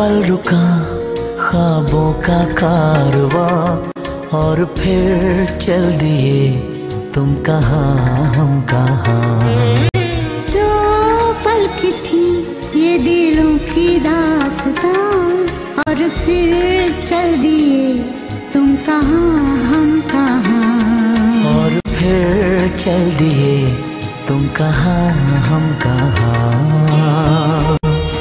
पल रुका ख्वाबों का कारवां, और फिर चल दिए तुम कहाँ हम कहाँ। दो पल की थी ये दिलों की दास्तां, और फिर चल दिए तुम कहाँ हम कहाँ। और फिर चल दिए तुम कहाँ हम कहाँ।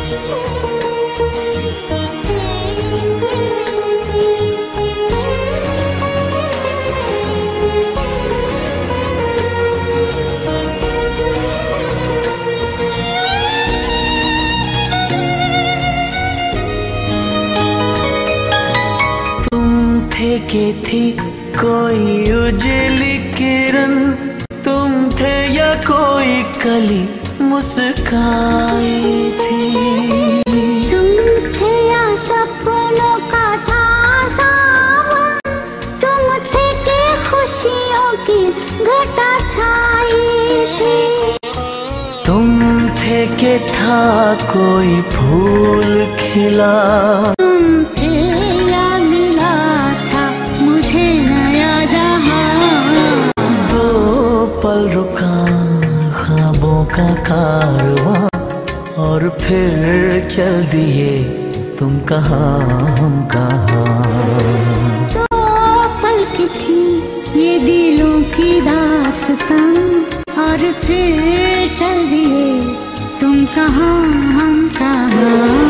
के थी कोई उजली किरण, तुम थे या कोई कली मुस्काई थी। तुम थे या सपनों का था सावन, तुम थे के खुशियों की घटा छाई थी। तुम थे के था कोई फूल खिला, तुम थे या मिला था मुझे नया जहां। दो पल रुका ख्वाबों का कारवां, और फिर चल दिए तुम कहाँ हम कहाँ। दो पल की थी ये दिलों की दास्तां, और फिर चल दिए तुम कहाँ हम कहाँ।